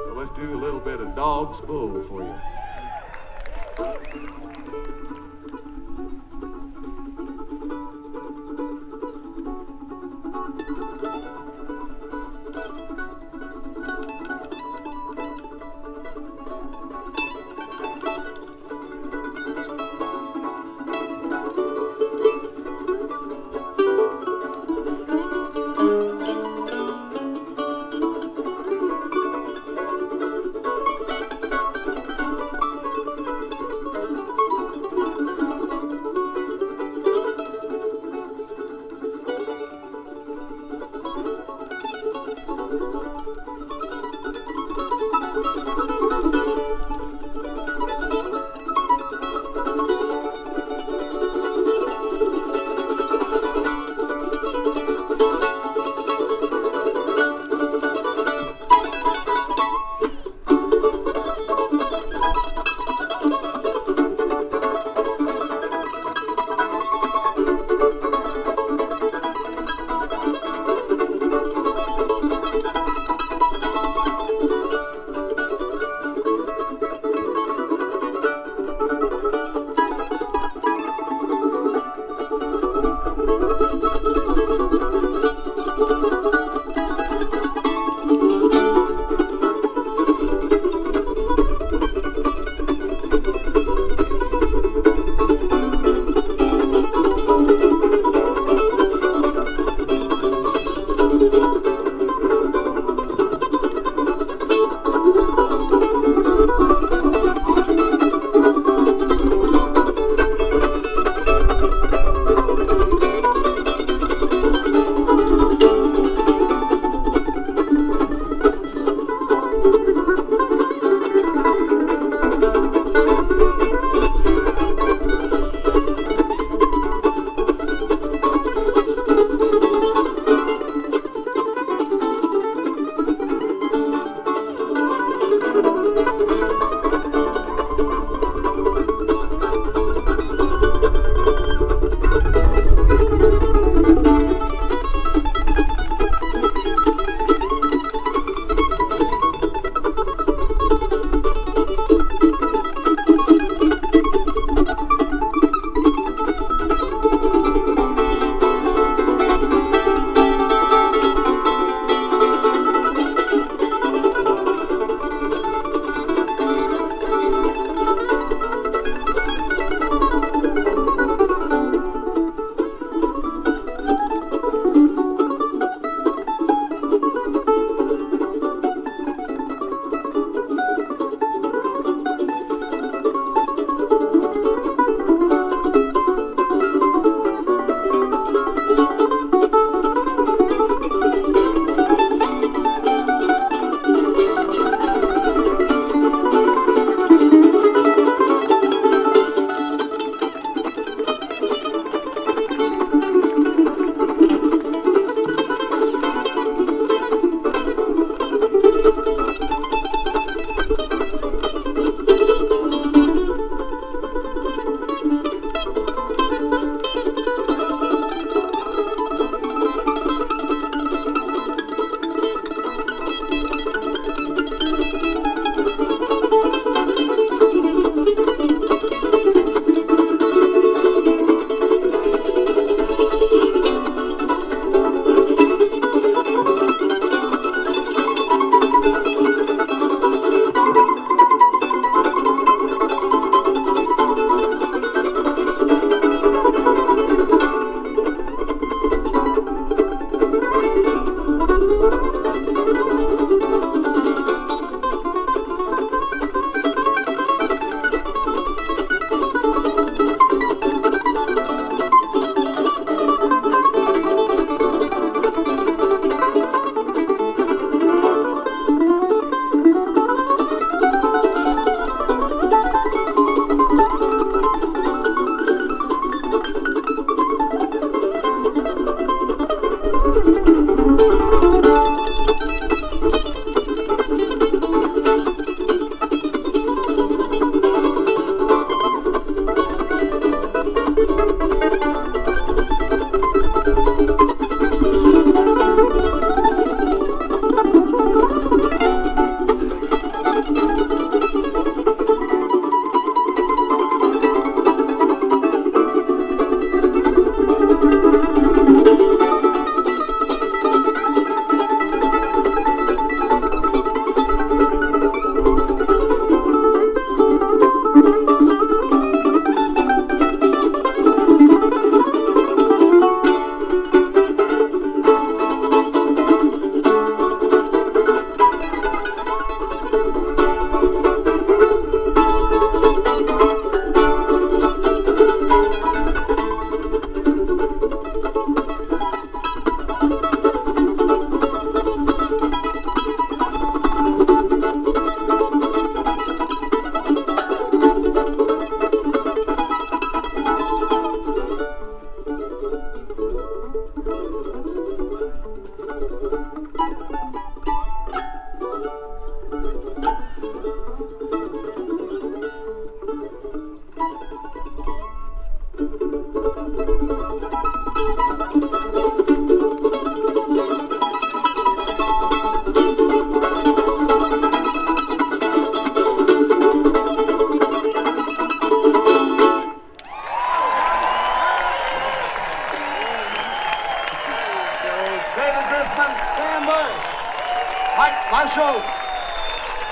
So let's do a little bit of Dog's Pull for you.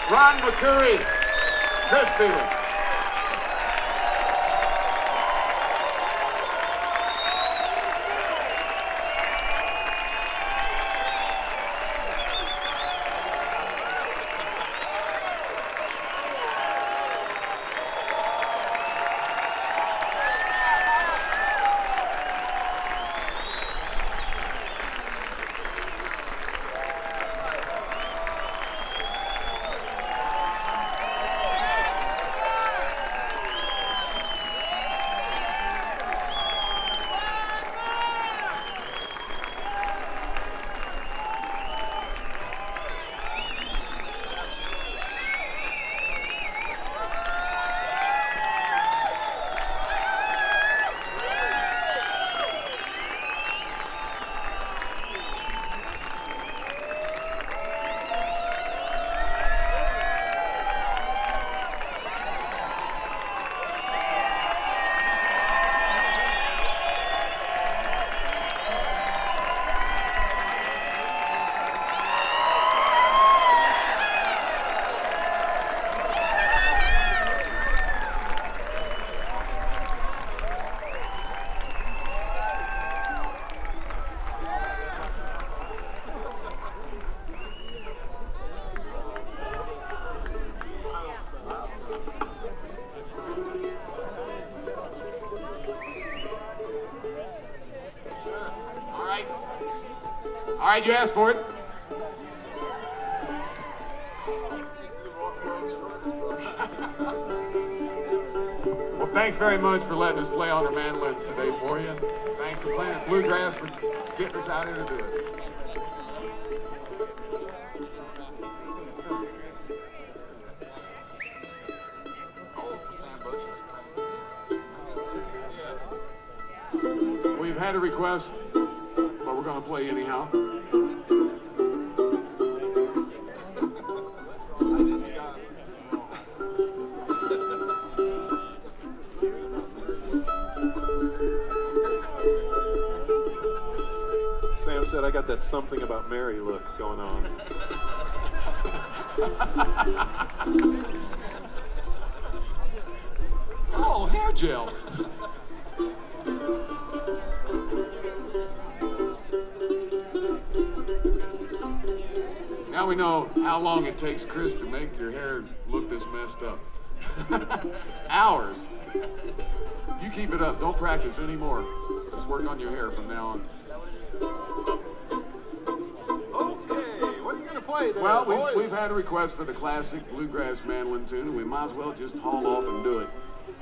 Ron McCurry, Chris Phelan. All right, you asked for it. Well, thanks very much for letting us play on our mandolins today for you. Thanks for playing at Bluegrass for getting us out here to do it. We've had a request, but we're going to play anyhow. Sam said I got that something about Mary look going on. Oh, hair gel. Now we know how long it takes Chris to make your hair look this messed up. Hours. You keep it up. Don't practice anymore. Just work on your hair from now on. Okay, what are you going to play there, Well, boys? we've had a request for the classic bluegrass mandolin tune, and we might as well just haul off and do it.